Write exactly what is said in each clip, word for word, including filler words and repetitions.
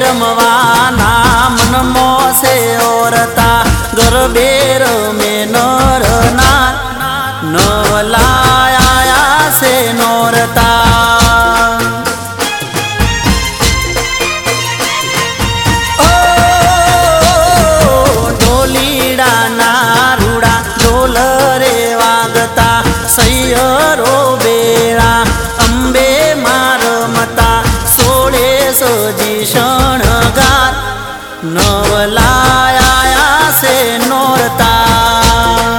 રમવાના મનમો છે ઓરતા ગરબે રમે નર નાર નવલાયા છે નોરતા ઓ ઢોલીડાના રૂડા ઢોલ રે વાગતા સૈયરો બેળા અંબે માં રમતા સોળે સજી શણગાર નવલાયા છે નોરતા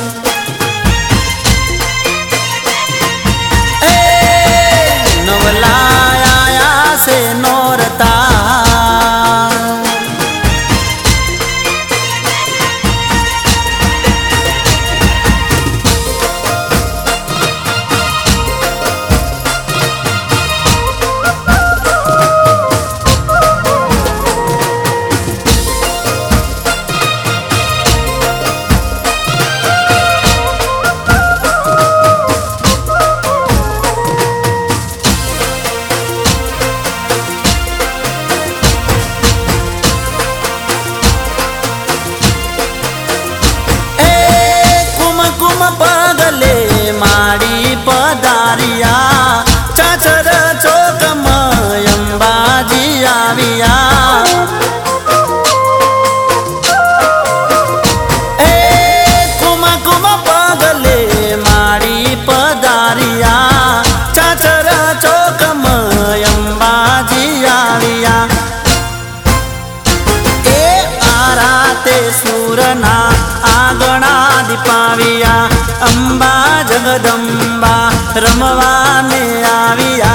એ નવલાયા છે નોરતા પગલે માડી પધારિયા ચાચર ચોકમાં અંબાજી આવ્યા એ કુમ કુમ પગલે માડી પધારિયા ચાચર ચોકમાં અંબાજી આવ્યા એ આરાતે સુરના આગણા દીપાવ્યા અંબા જગદંબા રમવાને આવ્યા